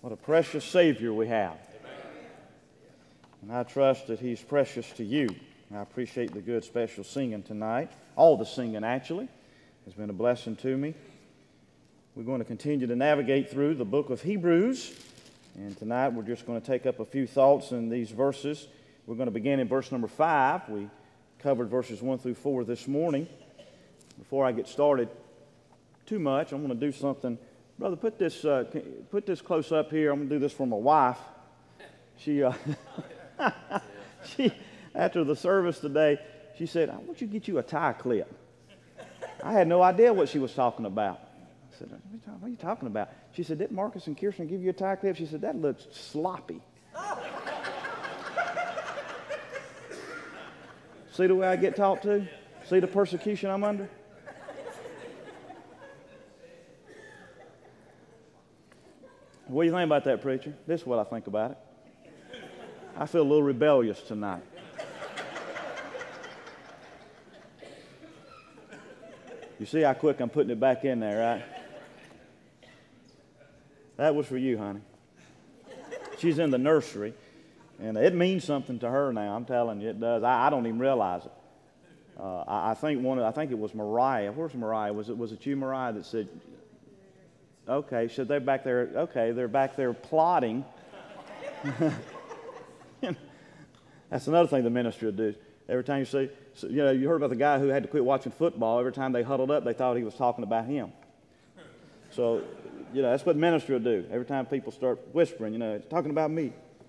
What a precious Savior we have. And I trust that He's precious to you. I appreciate the good special singing tonight. All the singing, actually, has been a blessing to me. We're going to continue to navigate through the book of Hebrews. And tonight we're just going to take up a few thoughts in these verses. We're going to begin in verse number 5. We covered verses 1 through 4 this morning. Before I get started too much, I'm going to do something. Brother, put this close up here. I'm going to do this for my wife. She after the service today, she said, "I want you to get you a tie clip." I had no idea what she was talking about. I said, "What are you talking about?" She said, "Didn't Marcus and Kirsten give you a tie clip?" She said, "That looks sloppy." See the way I get talked to? See the persecution I'm under? What do you think about that, preacher? This is what I think about it. I feel a little rebellious tonight. You see how quick I'm putting it back in there, right? That was for you, honey. She's in the nursery, and it means something to her now. I'm telling you, it does. I don't even realize it. I think it was Mariah. Where's Mariah? Was it you, Mariah, that said? Okay, so they're back there. Okay, they're back there plotting. That's another thing the ministry would do. Every time you see, you heard about the guy who had to quit watching football. Every time they huddled up, they thought he was talking about him. So, that's what ministry will do. Every time people start whispering, it's talking about me.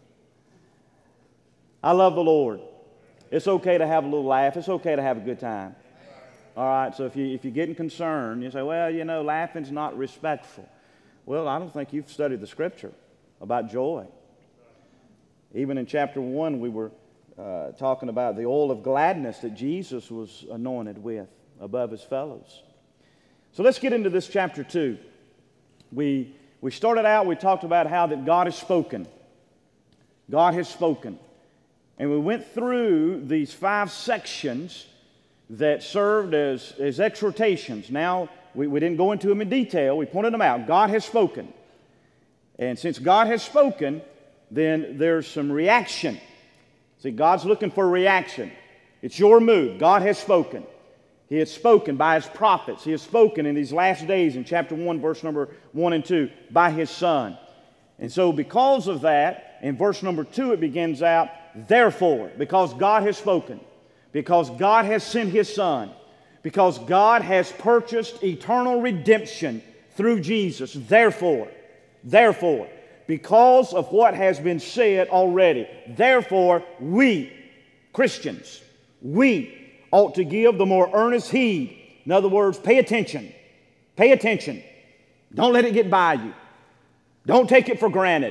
I love the Lord. It's okay to have a little laugh. It's okay to have a good time. All right, so if you're getting concerned, you say, well, laughing's not respectful. Well, I don't think you've studied the Scripture about joy. Even in chapter 1, we were talking about the oil of gladness that Jesus was anointed with above his fellows. So let's get into this chapter 2. We started out, we talked about how that God has spoken. God has spoken. And we went through these 5 sections that served as exhortations. Now, we didn't go into them in detail. We pointed them out. God has spoken. And since God has spoken, then there's some reaction. See, God's looking for reaction. It's your move. God has spoken. He has spoken by His prophets. He has spoken in these last days in chapter 1, verse number 1 and 2, by His Son. And so because of that, in verse number 2 it begins out, therefore, because God has spoken, because God has sent His Son, because God has purchased eternal redemption through Jesus. Therefore, because of what has been said already, therefore, we, Christians, we ought to give the more earnest heed. In other words, pay attention. Pay attention. Don't let it get by you. Don't take it for granted.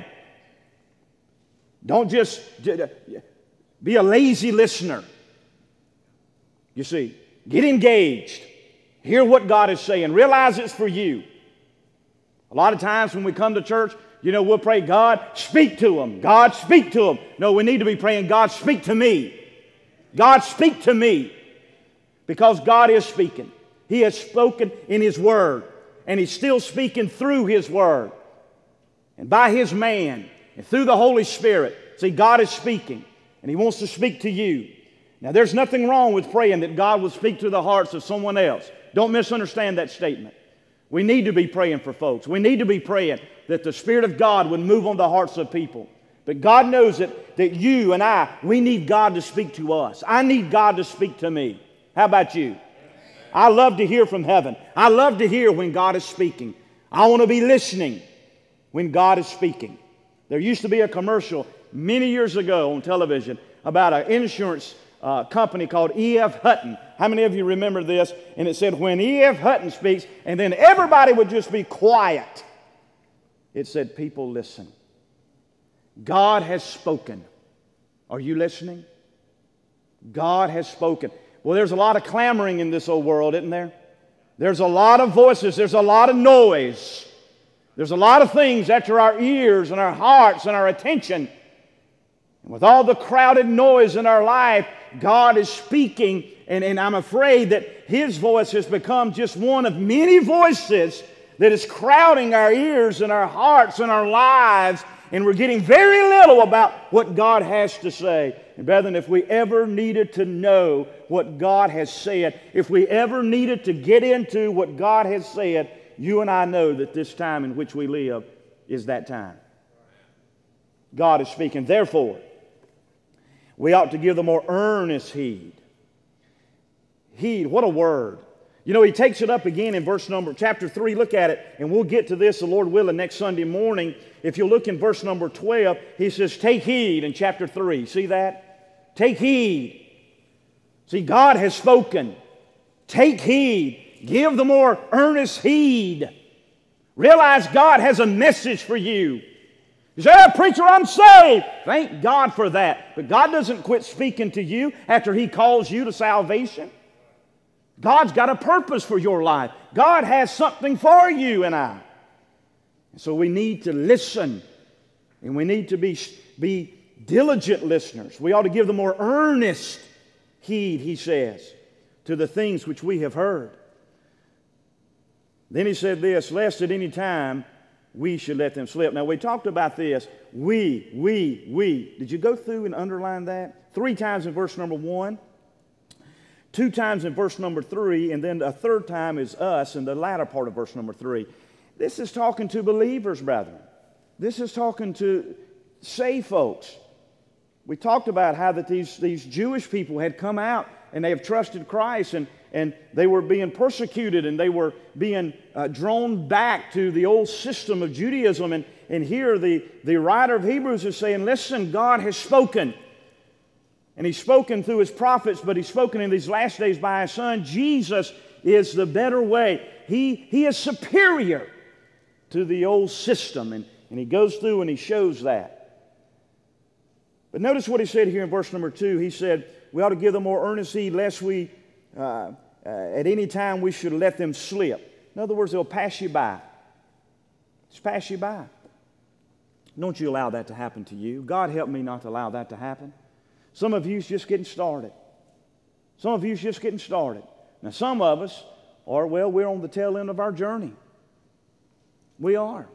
Don't just be a lazy listener. You see, get engaged. Hear what God is saying. Realize it's for you. A lot of times when we come to church, we'll pray, God, speak to them. God, speak to them. No, we need to be praying, God, speak to me. God, speak to me. Because God is speaking. He has spoken in His Word. And He's still speaking through His Word. And by His man. And through the Holy Spirit. See, God is speaking. And He wants to speak to you. Now, there's nothing wrong with praying that God will speak to the hearts of someone else. Don't misunderstand that statement. We need to be praying for folks. We need to be praying that the Spirit of God would move on the hearts of people. But God knows that you and we need God to speak to us. I need God to speak to me. How about you? I love to hear from heaven. I love to hear when God is speaking. I want to be listening when God is speaking. There used to be a commercial many years ago on television about an insurance company called E.F. Hutton. How many of you remember this? And it said, when E.F. Hutton speaks, and then everybody would just be quiet. It said, people listen. God has spoken. Are you listening? God has spoken. Well, there's a lot of clamoring in this old world, isn't there? There's a lot of voices. There's a lot of noise. There's a lot of things after our ears and our hearts and our attention. And with all the crowded noise in our life, God is speaking, and I'm afraid that His voice has become just one of many voices that is crowding our ears and our hearts and our lives, and we're getting very little about what God has to say. And brethren, if we ever needed to know what God has said, if we ever needed to get into what God has said, you and I know that this time in which we live is that time. God is speaking. Therefore, we ought to give the more earnest heed. Heed, what a word. You know, he takes it up again in chapter 3. Look at it, and we'll get to this, the Lord willing, next Sunday morning. If you look in verse number 12, he says, take heed in chapter 3. See that? Take heed. See, God has spoken. Take heed. Give the more earnest heed. Realize God has a message for you. You say, oh, preacher, I'm saved. Thank God for that. But God doesn't quit speaking to you after He calls you to salvation. God's got a purpose for your life. God has something for you and I. And so we need to listen. And we need to be diligent listeners. We ought to give the more earnest heed, he says, to the things which we have heard. Then he said this, lest at any time we should let them slip. Now we talked about this. We. Did you go through and underline that? 3 times in verse number 1. 2 times in verse number 3, and then a third time is us in the latter part of verse number 3. This is talking to believers, brethren. This is talking to saved folks. We talked about how that these Jewish people had come out and they have trusted Christ, and they were being persecuted, and they were being drawn back to the old system of Judaism. And here the writer of Hebrews is saying, listen, God has spoken. And He's spoken through His prophets, but He's spoken in these last days by His Son. Jesus is the better way. He is superior to the old system. And He goes through and He shows that. But notice what He said here in verse number 2. He said, we ought to give them more earnest heed, lest we, at any time, we should let them slip. In other words, they'll pass you by. Just pass you by. Don't you allow that to happen to you. God help me not to allow that to happen. Some of you is just getting started. Some of you is just getting started. Now, some of us are, well, we're on the tail end of our journey. We are.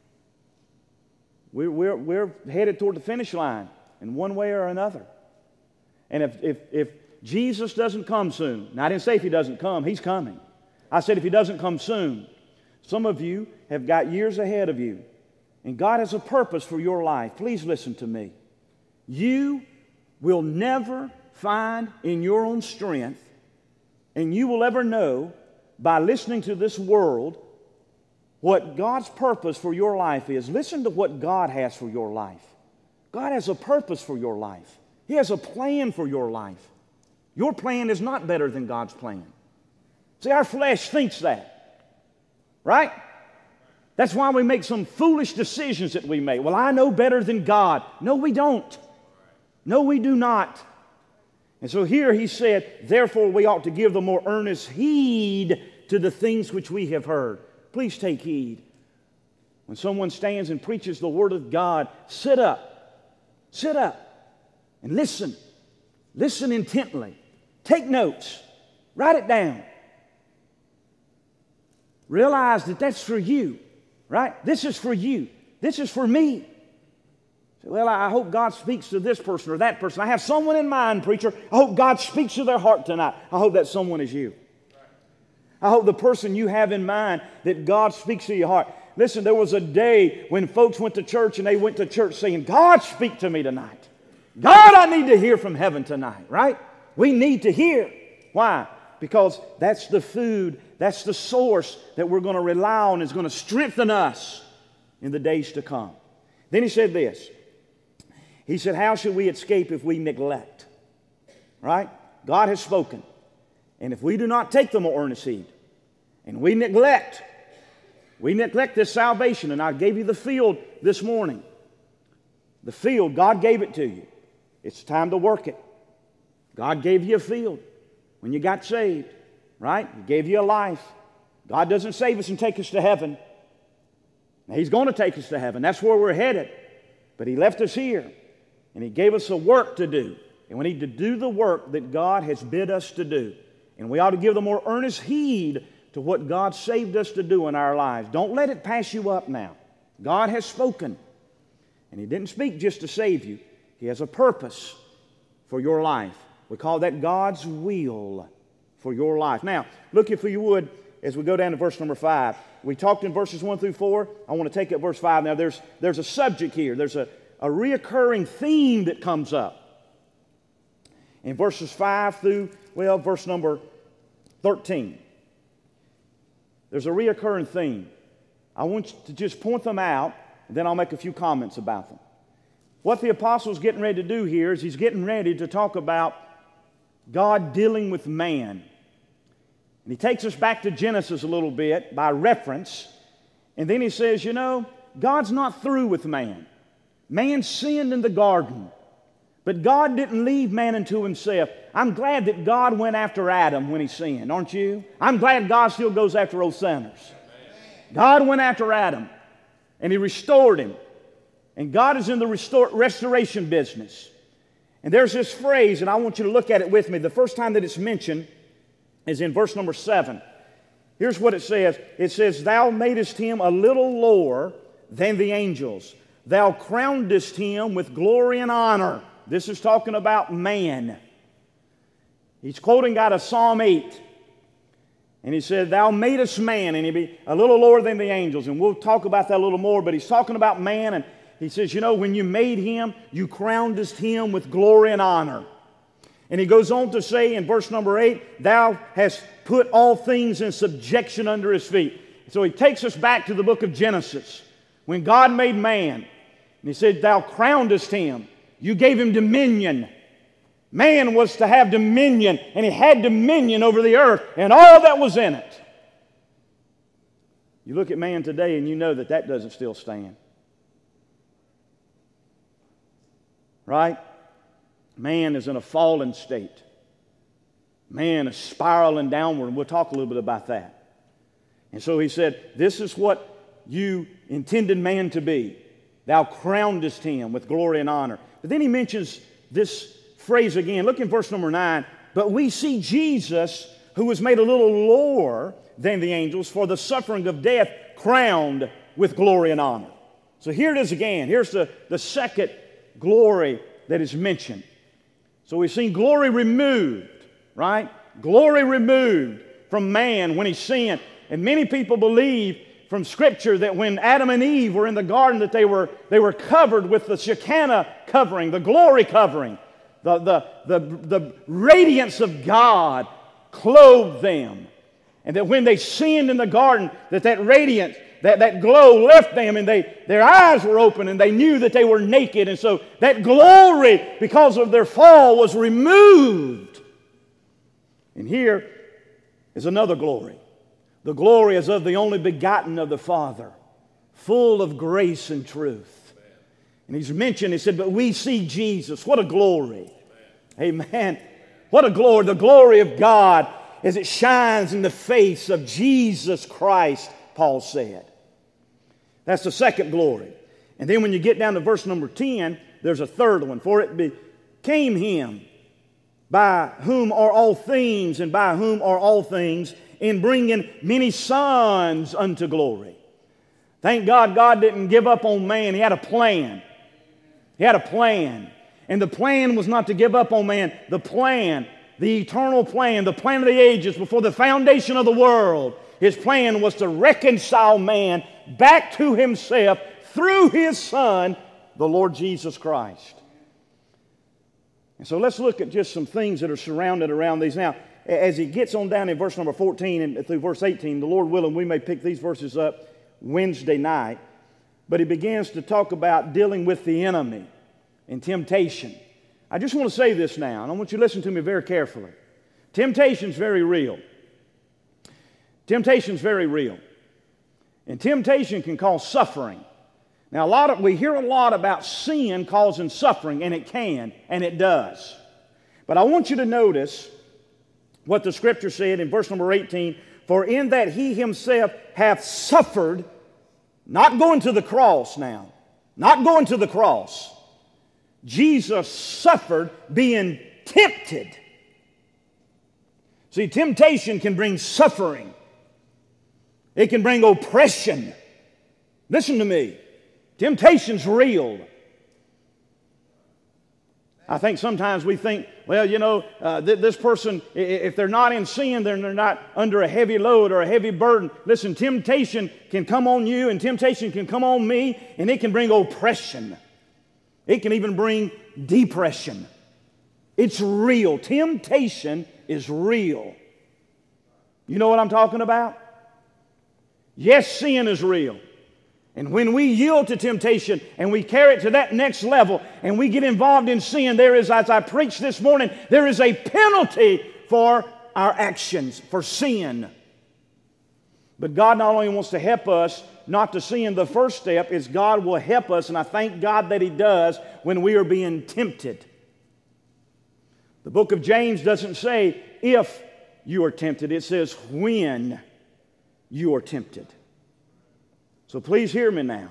We're headed toward the finish line in one way or another. And if Jesus doesn't come soon, now I didn't say if He doesn't come, He's coming. I said if He doesn't come soon, some of you have got years ahead of you. And God has a purpose for your life. Please listen to me. You will never find in your own strength, and you will ever know by listening to this world what God's purpose for your life is. Listen to what God has for your life. God has a purpose for your life. He has a plan for your life. Your plan is not better than God's plan. See, our flesh thinks that, right? That's why we make some foolish decisions that we make. Well, I know better than God. No, we don't. No, we do not. And so here he said, therefore we ought to give the more earnest heed to the things which we have heard. Please take heed. When someone stands and preaches the Word of God, sit up. Sit up and listen. Listen intently. Take notes. Write it down. Realize that that's for you, right? This is for you. This is for me. Well, I hope God speaks to this person or that person. I have someone in mind, preacher. I hope God speaks to their heart tonight. I hope that someone is you. I hope the person you have in mind, that God speaks to your heart. Listen, there was a day when folks went to church and they went to church saying, God, speak to me tonight. God, I need to hear from heaven tonight, right? We need to hear. Why? Because that's the food, that's the source that we're going to rely on, is going to strengthen us in the days to come. Then he said this. He said, how should we escape if we neglect? Right? God has spoken. And if we do not take the more earnest heed, and we neglect this salvation, and I gave you the field this morning. The field, God gave it to you. It's time to work it. God gave you a field when you got saved, right? He gave you a life. God doesn't save us and take us to heaven. Now, He's going to take us to heaven. That's where we're headed. But He left us here. And He gave us a work to do. And we need to do the work that God has bid us to do. And we ought to give the more earnest heed to what God saved us to do in our lives. Don't let it pass you up now. God has spoken. And He didn't speak just to save you. He has a purpose for your life. We call that God's will for your life. Now, look if you would, as we go down to verse number 5. We talked in verses 1 through 4. I want to take up verse 5 now. There's a subject here. There's a reoccurring theme that comes up. In verses 5 through, verse number 13. There's a reoccurring theme. I want you to just point them out, and then I'll make a few comments about them. What the apostle's getting ready to do here is he's getting ready to talk about God dealing with man. And he takes us back to Genesis a little bit by reference. And then he says, God's not through with man. Man sinned in the garden. But God didn't leave man unto himself. I'm glad that God went after Adam when he sinned, aren't you? I'm glad God still goes after old sinners. God went after Adam, and He restored him. And God is in the restoration business. And there's this phrase, and I want you to look at it with me. The first time that it's mentioned is in verse number 7. Here's what it says. It says, Thou madest him a little lower than the angels. Thou crownedest him with glory and honor. This is talking about man. He's quoting out of Psalm 8. And he said, Thou madest man, and he be a little lower than the angels. And we'll talk about that a little more, but he's talking about man. And he says, when you made him, you crownedest him with glory and honor. And he goes on to say in verse number 8, Thou hast put all things in subjection under his feet. So he takes us back to the book of Genesis, when God made man. And he said, Thou crownedest him. You gave him dominion. Man was to have dominion, and he had dominion over the earth and all that was in it. You look at man today and you know that doesn't still stand. Right? Man is in a fallen state. Man is spiraling downward, and we'll talk a little bit about that. And so he said, this is what you intended man to be. Thou crownedest him with glory and honor. But then he mentions this phrase again. Look in verse number 9. But we see Jesus, who was made a little lower than the angels for the suffering of death, crowned with glory and honor. So here it is again. Here's the second glory that is mentioned. So we've seen glory removed, right? Glory removed from man when he sinned. And many people believe from Scripture that when Adam and Eve were in the garden that they were covered with the Shekinah covering, the glory covering. The radiance of God clothed them. And that when they sinned in the garden, that radiance, that glow left them, and their eyes were open, and they knew that they were naked. And so that glory, because of their fall, was removed. And here is another glory. The glory is of the only begotten of the Father, full of grace and truth. And he's mentioned, he said, but we see Jesus. What a glory. Amen. What a glory. The glory of God as it shines in the face of Jesus Christ, Paul said. That's the second glory. And then when you get down to verse number 10, there's a third one. For it became him by whom are all things, and by whom are all things, in bringing many sons unto glory. Thank God God didn't give up on man. He had a plan. He had a plan. And the plan was not to give up on man. The plan, the eternal plan, the plan of the ages before the foundation of the world, His plan was to reconcile man back to Himself through His Son, the Lord Jesus Christ. And so let's look at just some things that are surrounded around these. Now, as he gets on down in verse number 14 and through verse 18, the Lord willing, we may pick these verses up Wednesday night. But he begins to talk about dealing with the enemy and temptation. I just want to say this now, and I want you to listen to me very carefully. Temptation's very real. Temptation's very real. And temptation can cause suffering. Now, we hear a lot about sin causing suffering, and it can, and it does. But I want you to notice what the Scripture said in verse number 18, for in that He Himself hath suffered, not going to the cross now, not going to the cross. Jesus suffered being tempted. See, temptation can bring suffering. It can bring oppression. Listen to me. Temptation's real. I think sometimes we think, well, this person, if they're not in sin, then they're not under a heavy load or a heavy burden. Listen, temptation can come on you and temptation can come on me, and it can bring oppression. It can even bring depression. It's real. Temptation is real. You know what I'm talking about? Yes, sin is real. And when we yield to temptation and we carry it to that next level and we get involved in sin, there is, as I preached this morning, there is a penalty for our actions, for sin. But God not only wants to help us not to sin, the first step is God will help us, and I thank God that He does, when we are being tempted. The book of James doesn't say if you are tempted, it says when you are tempted. So please hear me now.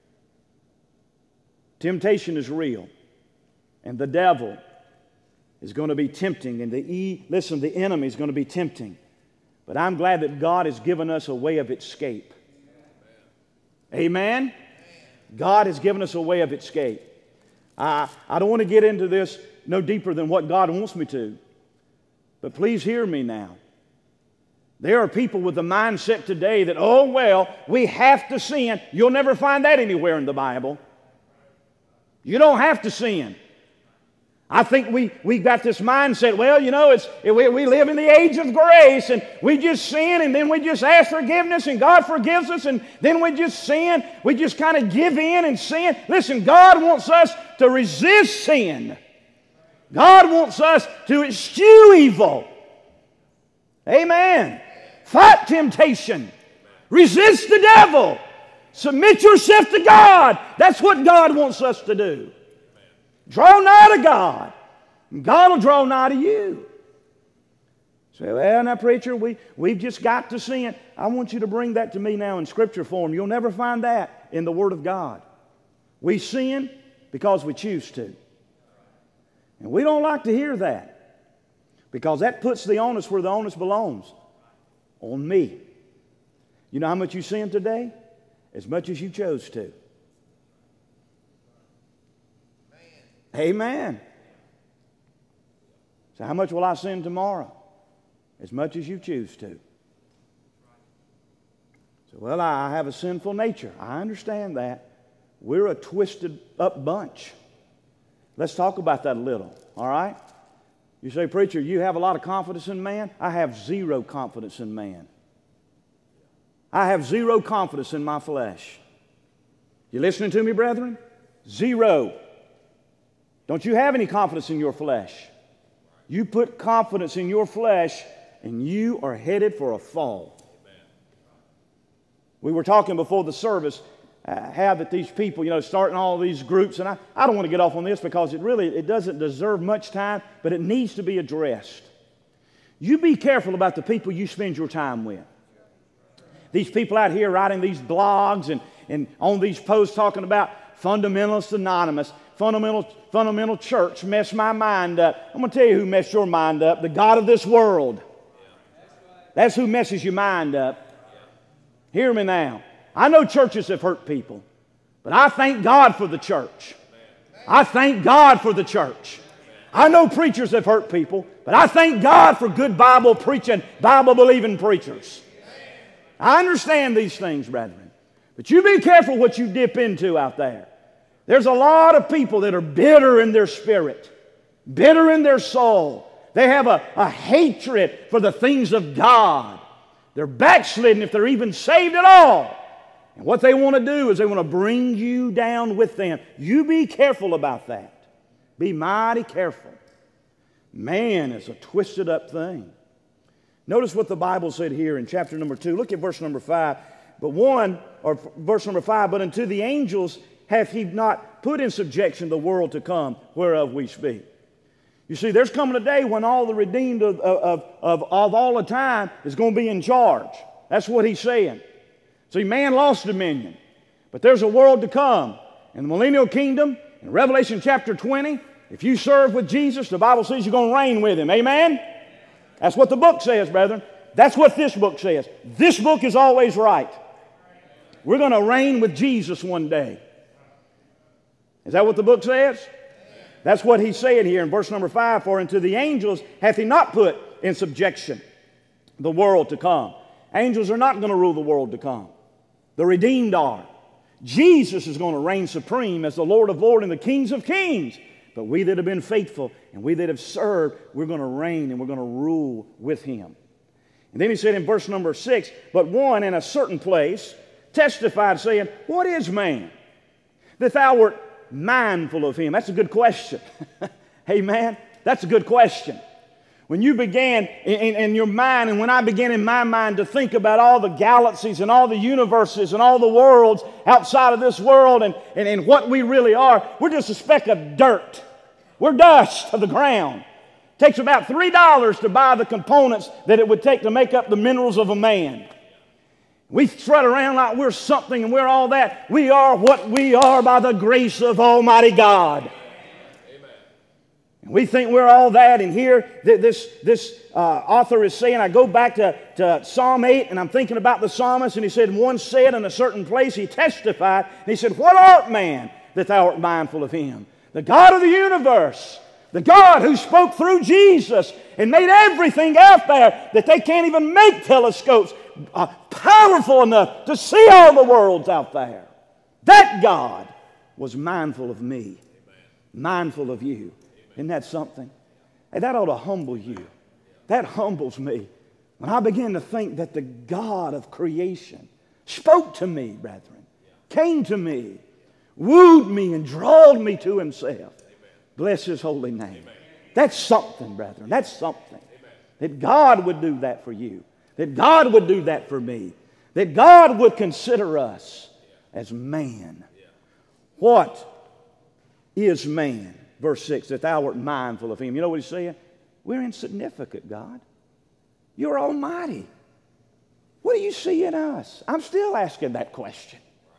Temptation is real, and the devil is going to be tempting, and the enemy is going to be tempting. But I'm glad that God has given us a way of escape. Amen? God has given us a way of escape. I don't want to get into this no deeper than what God wants me to. But please hear me now. There are people with the mindset today that, oh, well, we have to sin. You'll never find that anywhere in the Bible. You don't have to sin. I think we got this mindset, well, we live in the age of grace, and we just sin, and then we just ask forgiveness, and God forgives us, and then we just sin. We just kind of give in and sin. Listen, God wants us to resist sin. God wants us to eschew evil. Amen. Fight temptation. Resist the devil. Submit yourself to God. That's what God wants us to do. Draw nigh to God, and God will draw nigh to you. Say, well, now, preacher, we've just got to sin. I want you to bring that to me now in Scripture form. You'll never find that in the Word of God. We sin because we choose to. And we don't like to hear that, because that puts the onus where the onus belongs, on me. You know how much you sin today? As much as you chose to. Amen. So how much will I sin tomorrow? As much as you choose to. So, well, I have a sinful nature. I understand that. We're a twisted up bunch. Let's talk about that a little, all right? You say, preacher, you have a lot of confidence in man? I have zero confidence in man. I have zero confidence in my flesh. You listening to me, brethren? Zero. Don't you have any confidence in your flesh? You put confidence in your flesh, and you are headed for a fall. We were talking before the service how that these people, starting all these groups, and I don't want to get off on this because it doesn't deserve much time, but it needs to be addressed. You be careful about the people you spend your time with. These people out here writing these blogs and on these posts talking about Fundamentalist Anonymous, fundamental church messed my mind up. I'm going to tell you who messed your mind up. The God of this world. That's who messes your mind up. Hear me now. I know churches have hurt people, but I thank God for the church. I thank God for the church. I know preachers have hurt people, but I thank God for good Bible preaching, Bible-believing preachers. I understand these things, brethren, but you be careful what you dip into out there. There's a lot of people that are bitter in their spirit, bitter in their soul. They have a hatred for the things of God. They're backslidden if they're even saved at all. And what they want to do is they want to bring you down with them. You be careful about that. Be mighty careful. Man is a twisted up thing. Notice what the Bible said here in chapter number 2. Look at verse number 5. Verse number 5, but unto the angels hath he not put in subjection the world to come, whereof we speak. You see, there's coming a day when all the redeemed of all the time is going to be in charge. That's what he's saying. See, man lost dominion, but there's a world to come. In the millennial kingdom, in Revelation chapter 20, if you serve with Jesus, the Bible says you're going to reign with him. Amen? That's what the book says, brethren. That's what this book says. This book is always right. We're going to reign with Jesus one day. Is that what the book says? That's what he's saying here in verse number 5. For unto the angels hath he not put in subjection the world to come. Angels are not going to rule the world to come. The redeemed are. Jesus is going to reign supreme as the Lord of lords and the kings of kings. But we that have been faithful and we that have served, we're going to reign and we're going to rule with him. And then he said in verse number 6, but one in a certain place testified, saying, what is man, that thou wert mindful of him? That's a good question. Amen? That's a good question. When you began in your mind, and when I began in my mind to think about all the galaxies and all the universes and all the worlds outside of this world and what we really are, we're just a speck of dirt. We're dust of the ground. It takes about $3 to buy the components that it would take to make up the minerals of a man. We strut around like we're something and we're all that. We are what we are by the grace of Almighty God. And we think we're all that, and here this author is saying, I go back to Psalm 8, and I'm thinking about the psalmist, and he said, one said in a certain place, he testified, and he said, what art man that thou art mindful of him? The God of the universe, the God who spoke through Jesus and made everything out there that they can't even make telescopes powerful enough to see all the worlds out there. That God was mindful of me, mindful of you. Isn't that something? Hey, that ought to humble you. That humbles me. When I begin to think that the God of creation spoke to me, brethren, came to me, wooed me and drawed me to himself. Bless his holy name. That's something, brethren. That's something. That God would do that for you. That God would do that for me. That God would consider us as man. What is man? Verse 6, that thou art mindful of him. You know what he's saying? We're insignificant, God. You're almighty. What do you see in us? I'm still asking that question.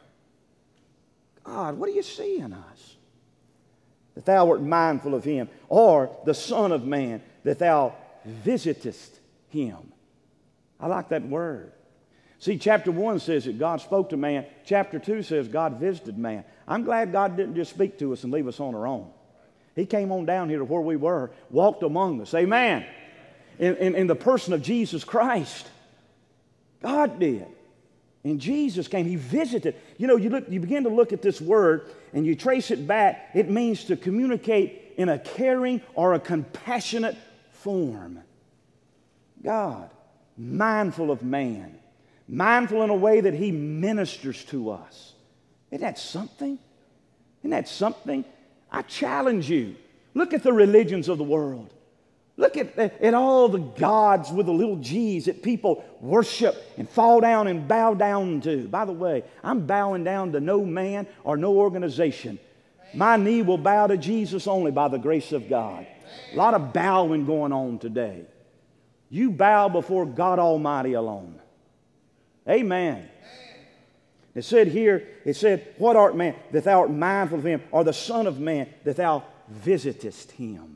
God, what do you see in us? That thou art mindful of him. Or the Son of Man, that thou visitest him. I like that word. See, chapter 1 says that God spoke to man. Chapter 2 says God visited man. I'm glad God didn't just speak to us and leave us on our own. He came on down here to where we were, walked among us. Amen. In the person of Jesus Christ. God did. And Jesus came. He visited. You know, you begin to look at this word and you trace it back. It means to communicate in a caring or a compassionate form. God, mindful of man. Mindful in a way that he ministers to us. Isn't that something? Isn't that something? I challenge you. Look at the religions of the world. Look at all the gods with the little g's that people worship and fall down and bow down to. By the way, I'm bowing down to no man or no organization. My knee will bow to Jesus only by the grace of God. A lot of bowing going on today. You bow before God Almighty alone. Amen. It said here, what art man, that thou art mindful of him, or the Son of Man, that thou visitest him.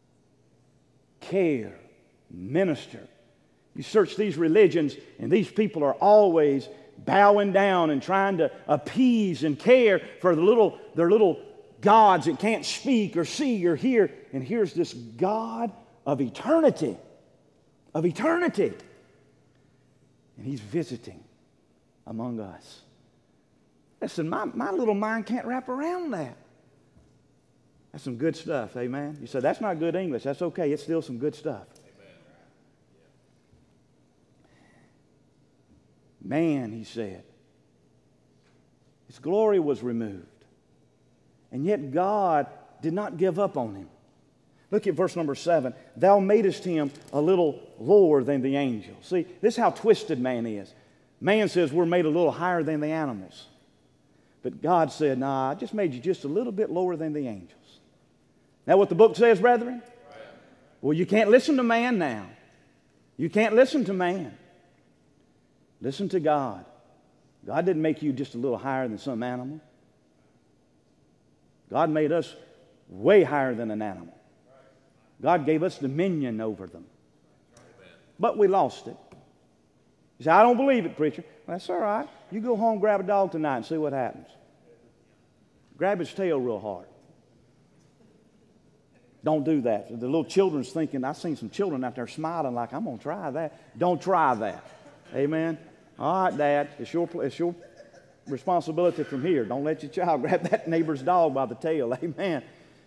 Care, minister. You search these religions, and these people are always bowing down and trying to appease and care for their little gods that can't speak or see or hear. And here's this God of eternity. Of eternity. And he's visiting among us. Listen, my little mind can't wrap around that. That's some good stuff, amen? You say, that's not good English. That's okay. It's still some good stuff. Man, he said, his glory was removed. And yet God did not give up on him. Look at verse number 7. Thou madest him a little lower than the angels. See, this is how twisted man is. Man says we're made a little higher than the animals. But God said, nah, I just made you just a little bit lower than the angels. Now what the book says, brethren? Well, you can't listen to man now. You can't listen to man. Listen to God. God didn't make you just a little higher than some animal. God made us way higher than an animal. God gave us dominion over them. But we lost it. You say, I don't believe it, preacher. Well, that's all right. You go home, grab a dog tonight and see what happens. Grab his tail real hard. Don't do that. The little children's thinking, I've seen some children out there smiling like, I'm going to try that. Don't try that. Amen. All right, Dad, it's your responsibility from here. Don't let your child grab that neighbor's dog by the tail. Amen.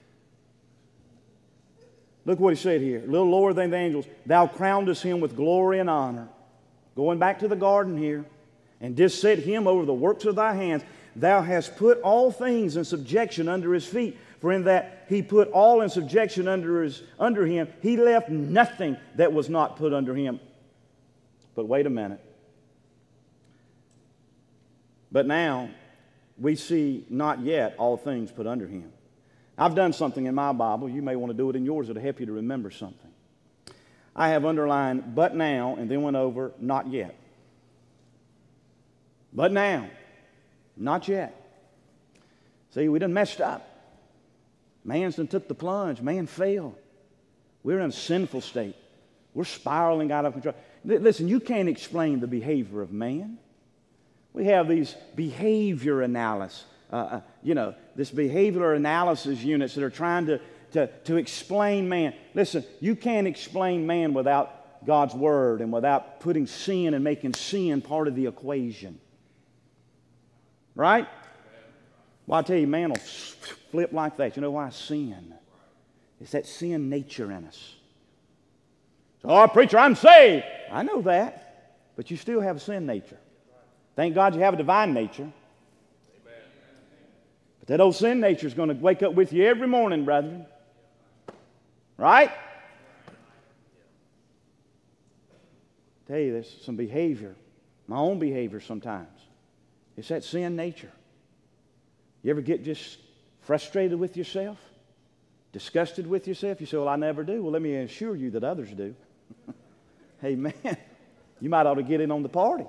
Look what he said here. A little lower than the angels. Thou crownedest him with glory and honor. Going back to the garden here. And didst set him over the works of thy hands. Thou hast put all things in subjection under his feet. For in that he put all in subjection under him, he left nothing that was not put under him. But wait a minute. But now we see not yet all things put under him. I've done something in my Bible. You may want to do it in yours. It'll help you to remember something. I have underlined but now and then went over not yet. But now, not yet. See, we done messed up. Man's done took the plunge. Man failed. We're in a sinful state. We're spiraling out of control. Listen, you can't explain the behavior of man. We have these behavior analysis, this behavioral analysis units that are trying to explain man. Listen, you can't explain man without God's Word and without putting sin and making sin part of the equation. Right? Well, I tell you, man will flip like that. You know why? Sin. It's that sin nature in us. So, oh, preacher, I'm saved. I know that. But you still have a sin nature. Thank God you have a divine nature. But that old sin nature is going to wake up with you every morning, brethren. Right? I tell you, there's some behavior, my own behavior sometimes. It's that sin nature. You ever get just frustrated with yourself? Disgusted with yourself? You say, well, I never do. Well, let me assure you that others do. Amen. You might ought to get in on the party.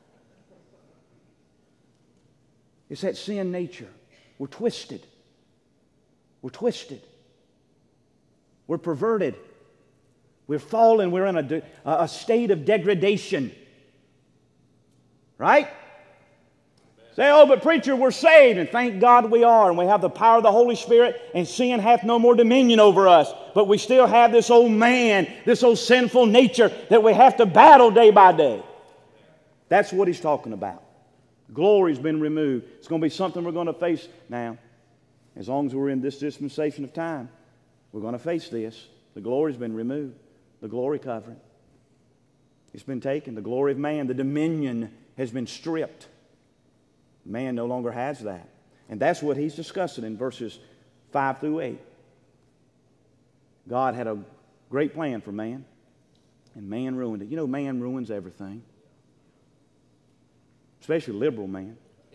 It's that sin nature. We're twisted. We're twisted. We're perverted. We're fallen. We're in a state of degradation. Right? Say, oh, but preacher, we're saved. And thank God we are. And we have the power of the Holy Spirit. And sin hath no more dominion over us. But we still have this old man, this old sinful nature that we have to battle day by day. That's what he's talking about. Glory's been removed. It's going to be something we're going to face now. As long as we're in this dispensation of time, we're going to face this. The glory's been removed. The glory covering. It's been taken. The glory of man, the dominion has been stripped. Man no longer has that. And that's what he's discussing in verses 5 through 8. God had a great plan for man, and man ruined it. You know, man ruins everything. Especially liberal man.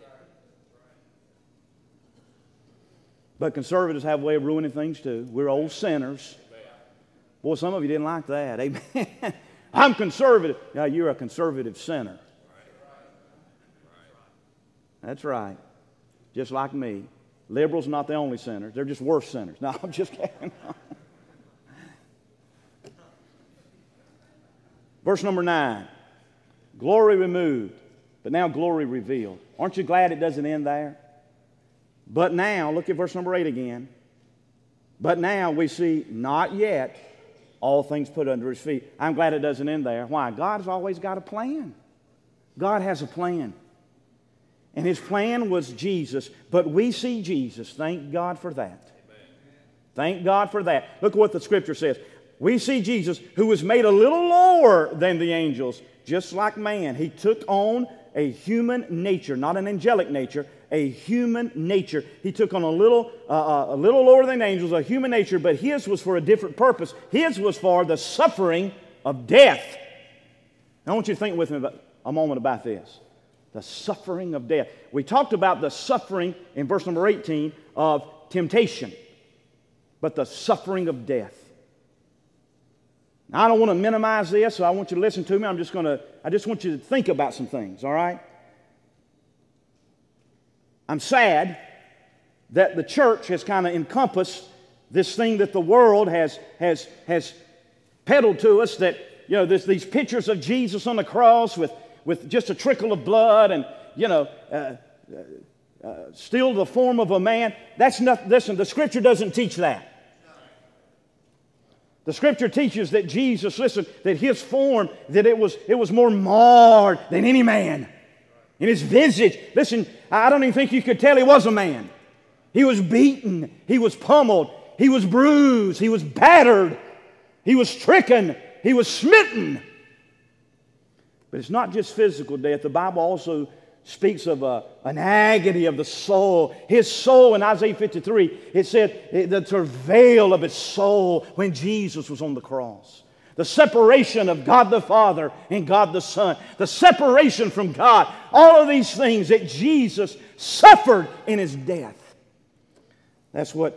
But conservatives have a way of ruining things too. We're old sinners. Boy, some of you didn't like that. Amen. I'm conservative. Now, you're a conservative sinner. That's right. Just like me. Liberals are not the only sinners. They're just worse sinners. No, I'm just kidding. Verse number 9. Glory removed, but now glory revealed. Aren't you glad it doesn't end there? But now, look at verse number 8 again. But now we see not yet all things put under his feet. I'm glad it doesn't end there. Why? God's always got a plan. God has a plan. And his plan was Jesus, but we see Jesus. Thank God for that. Amen. Thank God for that. Look what the Scripture says. We see Jesus, who was made a little lower than the angels, just like man. He took on a human nature, not an angelic nature, a human nature. He took on a little lower than angels, a human nature, but his was for a different purpose. His was for the suffering of death. Now, I want you to think with me a moment about this. The suffering of death. We talked about the suffering in verse number 18 of temptation, but the suffering of death. Now, I don't want to minimize this, so I want you to listen to me. I just want you to think about some things, all right? I'm sad that the church has kind of encompassed this thing that the world has peddled to us, that, you know, these pictures of Jesus on the cross with with just a trickle of blood and, still the form of a man. That's not, listen, the Scripture doesn't teach that. The Scripture teaches that Jesus, listen, that His form, that it was more marred than any man. In His visage, listen, I don't even think you could tell He was a man. He was beaten. He was pummeled. He was bruised. He was battered. He was stricken. He was smitten. But it's not just physical death. The Bible also speaks of an agony of the soul. His soul in Isaiah 53, it said the travail of His soul when Jesus was on the cross. The separation of God the Father and God the Son. The separation from God. All of these things that Jesus suffered in His death. That's what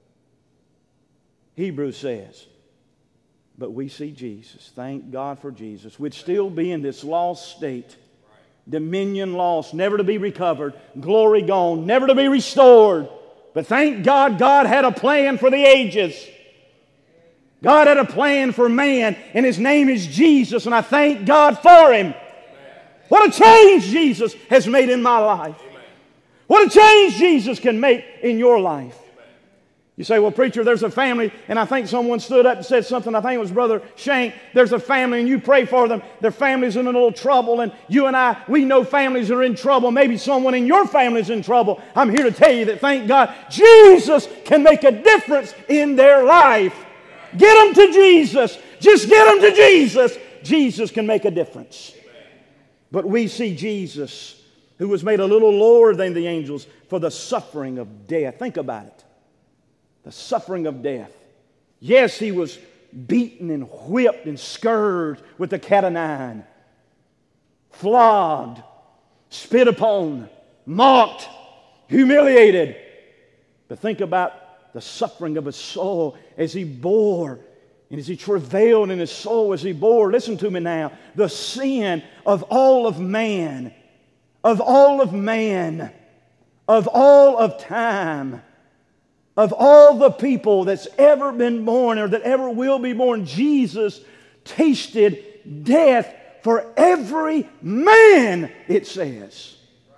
Hebrews says. But we see Jesus. Thank God for Jesus. We'd still be in this lost state. Dominion lost, never to be recovered. Glory gone, never to be restored. But thank God, God had a plan for the ages. God had a plan for man, and His name is Jesus, and I thank God for Him. What a change Jesus has made in my life. What a change Jesus can make in your life. You say, well, preacher, there's a family, and I think someone stood up and said something. I think it was Brother Shank. There's a family, and you pray for them. Their family's in a little trouble, and you and I, we know families are in trouble. Maybe someone in your family's in trouble. I'm here to tell you that, thank God, Jesus can make a difference in their life. Get them to Jesus. Just get them to Jesus. Jesus can make a difference. But we see Jesus, who was made a little lower than the angels for the suffering of death. Think about it. The suffering of death. Yes, He was beaten and whipped and scourged with the cat o' nine. Flogged, spit upon, mocked, humiliated. But think about the suffering of His soul as He bore and as He travailed in His soul as He bore, listen to me now, the sin of all of man, of all of man, of all of time, of all the people that's ever been born or that ever will be born. Jesus tasted death for every man, it says,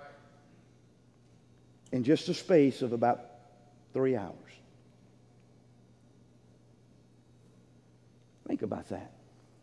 in just a space of about 3 hours. Think about that.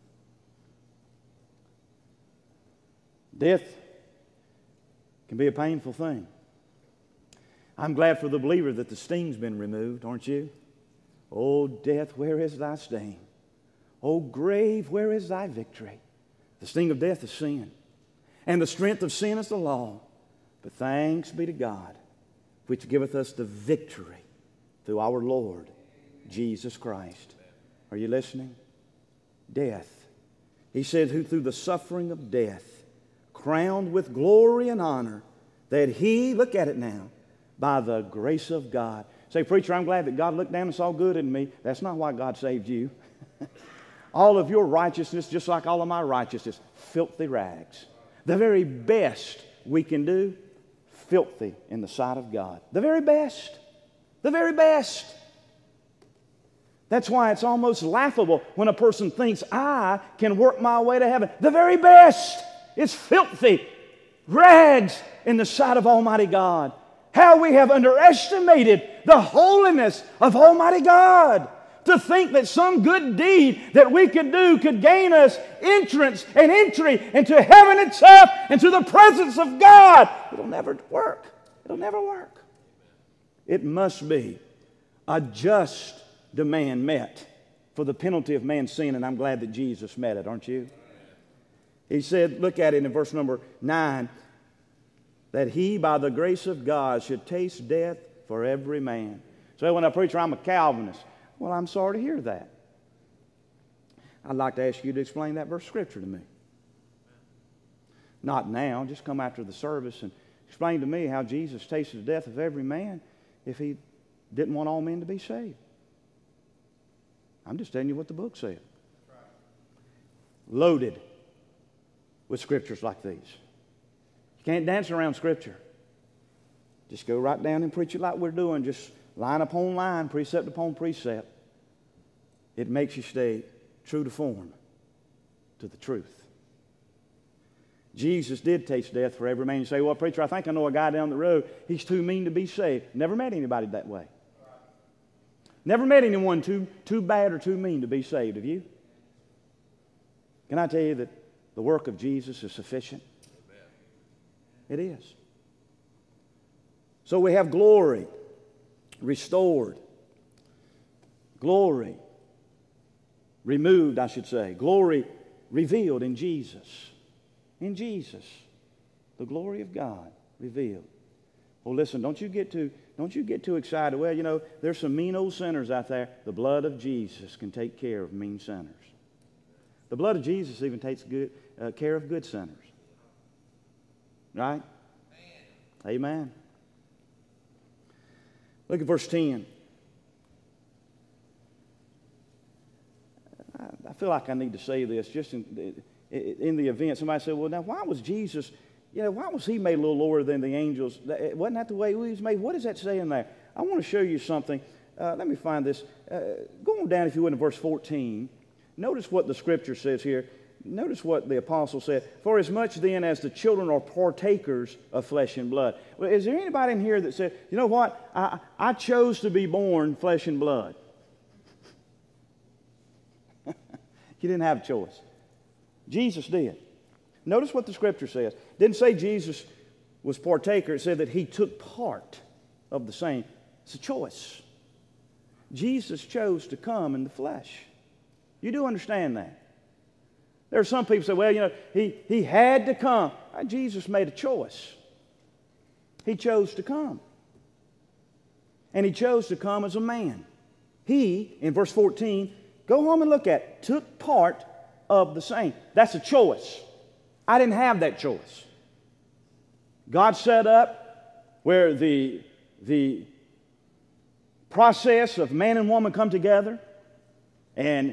Death can be a painful thing. I'm glad for the believer that the sting's been removed, aren't you? Oh, death, where is thy sting? Oh, grave, where is thy victory? The sting of death is sin, and the strength of sin is the law. But thanks be to God, which giveth us the victory through our Lord Jesus Christ. Are you listening? Death. He said, who through the suffering of death, crowned with glory and honor, that He, look at it now, by the grace of God. Say, preacher, I'm glad that God looked down and saw good in me. That's not why God saved you. All of your righteousness, just like all of my righteousness, filthy rags. The very best we can do, filthy in the sight of God. The very best. The very best. That's why it's almost laughable when a person thinks, I can work my way to heaven. The very best is filthy rags in the sight of Almighty God. How we have underestimated the holiness of Almighty God. To think that some good deed that we could do could gain us entrance and entry into heaven itself, into the presence of God. It'll never work. It'll never work. It must be a just demand met for the penalty of man's sin, and I'm glad that Jesus met it, aren't you? He said, look at it in verse number 9, that He, by the grace of God, should taste death for every man. So when I preach, I'm a Calvinist. Well, I'm sorry to hear that. I'd like to ask you to explain that verse of Scripture to me. Not now. Just come after the service and explain to me how Jesus tasted the death of every man if He didn't want all men to be saved. I'm just telling you what the book said. Loaded with scriptures like these. You can't dance around Scripture. Just go right down and preach it like we're doing. Just line upon line, precept upon precept. It makes you stay true to form, to the truth. Jesus did taste death for every man. You say, well, preacher, I think I know a guy down the road. He's too mean to be saved. Never met anybody that way. Never met anyone too bad or too mean to be saved. Have you? Can I tell you that the work of Jesus is sufficient? It is. So we have glory restored. Glory removed, I should say. Glory revealed in Jesus. In Jesus. The glory of God revealed. Well, listen, don't you get too excited. Well, you know, there's some mean old sinners out there. The blood of Jesus can take care of mean sinners. The blood of Jesus even takes care of good sinners. Right? Amen. Look at verse 10. I feel like I need to say this just in the event. Somebody said, well, now, why was Jesus, why was he made a little lower than the angels? Wasn't that the way he was made? What does that say in there? I want to show you something. Let me find this. Go on down, if you would, in verse 14. Notice what the Scripture says here. Notice what the apostle said. For as much then as the children are partakers of flesh and blood. Well, is there anybody in here that said, you know what? I chose to be born flesh and blood. You didn't have a choice. Jesus did. Notice what the Scripture says. It didn't say Jesus was partaker. It said that he took part of the same. It's a choice. Jesus chose to come in the flesh. You do understand that. There are some people who say, well, he had to come. Jesus made a choice. He chose to come. And he chose to come as a man. He, in verse 14, go home and look at it, took part of the same. That's a choice. I didn't have that choice. God set up where the process of man and woman come together, and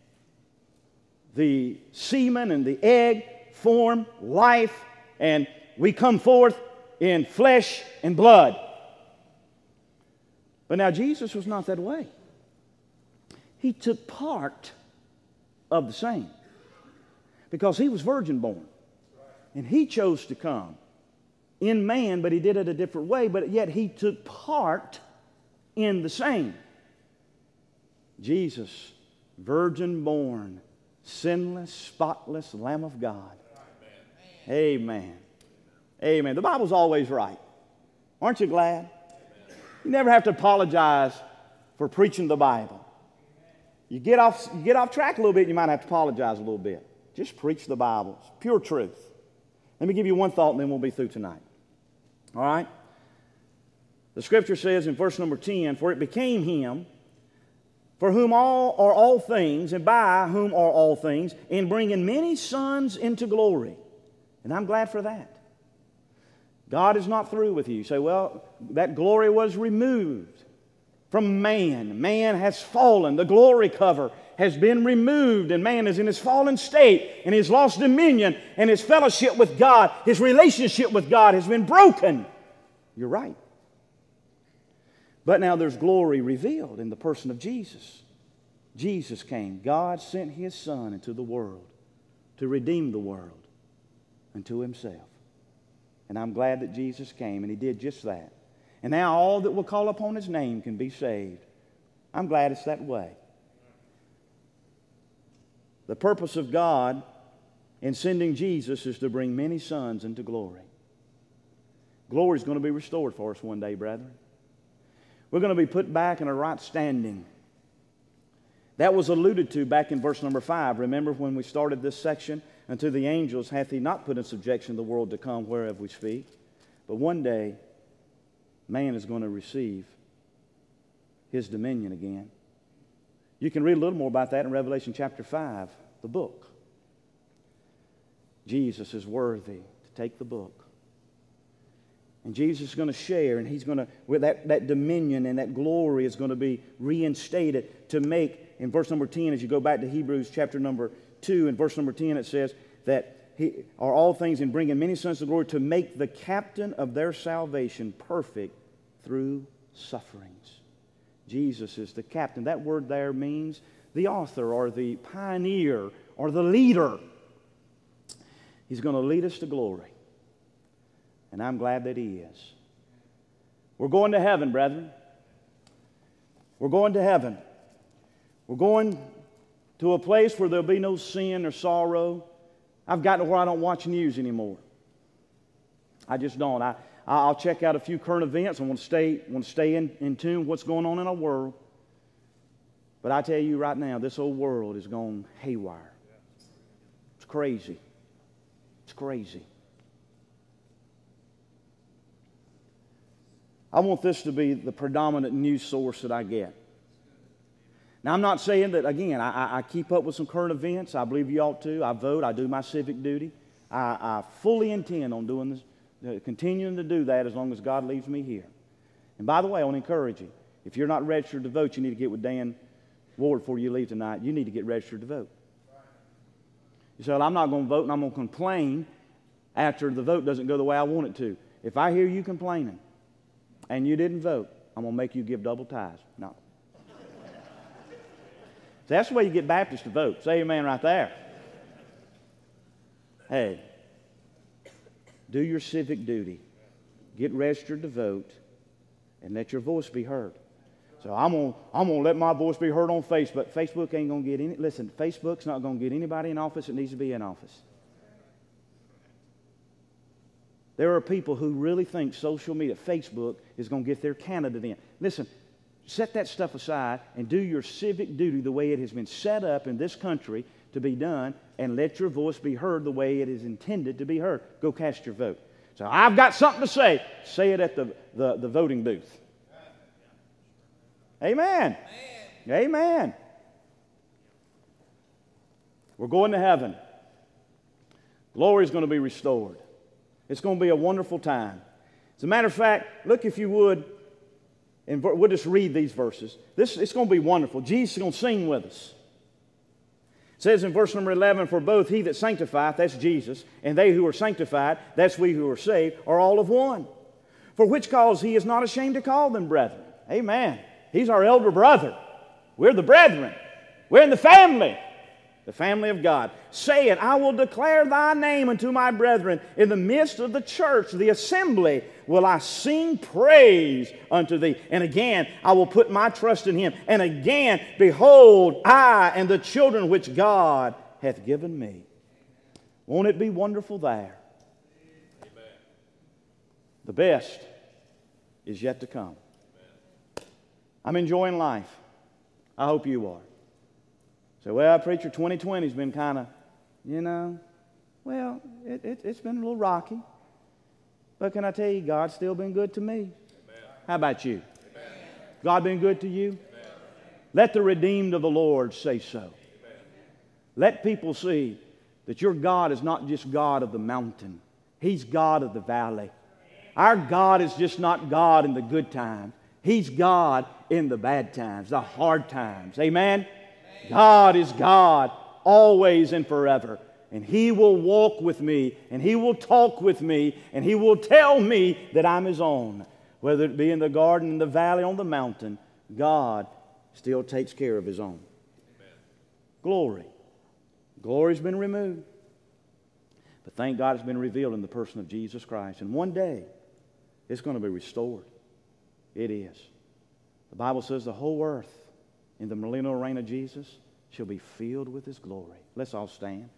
the semen and the egg form life, and we come forth in flesh and blood. But now Jesus was not that way. He took part of the same because he was virgin born. And he chose to come in man, but he did it a different way, but yet he took part in the same. Jesus, virgin born, sinless, spotless Lamb of God. Amen. Amen. The Bible's always right. Aren't you glad? You never have to apologize for preaching the Bible. You get off track a little bit, you might have to apologize a little bit. Just preach the Bible. It's pure truth. Let me give you one thought and then we'll be through tonight. All right? The Scripture says in verse number 10, for it became him for whom all are all things, and by whom are all things, in bringing many sons into glory. And I'm glad for that. God is not through with you. You say, well, that glory was removed from man. Man has fallen. The glory cover has been removed, and man is in his fallen state, and he's lost dominion, and his fellowship with God, his relationship with God has been broken. You're right. But now there's glory revealed in the person of Jesus. Jesus came. God sent his Son into the world to redeem the world unto himself. And I'm glad that Jesus came, and he did just that. And now all that will call upon his name can be saved. I'm glad it's that way. The purpose of God in sending Jesus is to bring many sons into glory. Glory is going to be restored for us one day, brethren. We're going to be put back in a right standing. That was alluded to back in verse number 5. Remember when we started this section? Unto the angels hath he not put in subjection the world to come whereof we speak. But one day, man is going to receive his dominion again. You can read a little more about that in Revelation chapter 5, the book. Jesus is worthy to take the book. And Jesus is going to share, and he's going to, with that dominion and that glory is going to be reinstated to make, in verse number 10, as you go back to Hebrews chapter number 2, in verse number 10, it says that he are all things in bringing many sons to glory to make the captain of their salvation perfect through sufferings. Jesus is the captain. That word there means the author or the pioneer or the leader. He's going to lead us to glory. And I'm glad that He is. We're going to heaven, brethren. We're going to heaven. We're going to a place where there'll be no sin or sorrow. I've gotten to where I don't watch news anymore. I just don't. I'll check out a few current events. I want to stay in tune with what's going on in our world. But I tell you right now, this old world is gone haywire. It's crazy. It's crazy. I want this to be the predominant news source that I get. Now, I'm not saying that, again, I keep up with some current events. I believe you ought to. I vote. I do my civic duty. I fully intend on doing this, continuing to do that as long as God leaves me here. And by the way, I want to encourage you. If you're not registered to vote, you need to get with Dan Ward before you leave tonight. You need to get registered to vote. You say, well, I'm not going to vote and I'm going to complain after the vote doesn't go the way I want it to. If I hear you complaining and you didn't vote, I'm going to make you give double tithes. No. So that's the way you get Baptists to vote. Say amen right there. Hey, do your civic duty. Get registered to vote and let your voice be heard. So I'm gonna let my voice be heard on Facebook. Facebook ain't gonna get any. Listen, Facebook's not gonna get anybody in office that needs to be in office. There are people who really think social media, Facebook, is gonna get their candidate in. Listen, set that stuff aside and do your civic duty the way it has been set up in this country to be done, and let your voice be heard the way it is intended to be heard. Go cast your vote. So I've got something to say. Say it at the voting booth. Amen. Amen. Amen. We're going to heaven. Glory is going to be restored. It's going to be a wonderful time. As a matter of fact, look if you would, and we'll just read these verses. It's going to be wonderful. Jesus is going to sing with us. It says in verse number 11, for both he that sanctifieth, that's Jesus, and they who are sanctified, that's we who are saved, are all of one. For which cause he is not ashamed to call them brethren. Amen. He's our elder brother. We're the brethren. We're in the family of God. Saying, I will declare thy name unto my brethren. In the midst of the church, the assembly, will I sing praise unto thee. And again, I will put my trust in him. And again, behold, I and the children which God hath given me. Won't it be wonderful there? Amen. The best is yet to come. I'm enjoying life. I hope you are. So, well, preacher, 2020 has been kind of, well, it's been a little rocky. But can I tell you, God's still been good to me. Amen. How about you? Amen. God been good to you? Amen. Let the redeemed of the Lord say so. Amen. Let people see that your God is not just God of the mountain. He's God of the valley. Our God is just not God in the good times. He's God in the bad times, the hard times. Amen? God is God always and forever. And He will walk with me, and He will talk with me, and He will tell me that I'm His own. Whether it be in the garden, in the valley, on the mountain, God still takes care of His own. Amen. Glory. Glory's been removed. But thank God it's been revealed in the person of Jesus Christ. And one day, it's going to be restored. It is. The Bible says the whole earth in the millennial reign of Jesus shall be filled with His glory. Let's all stand.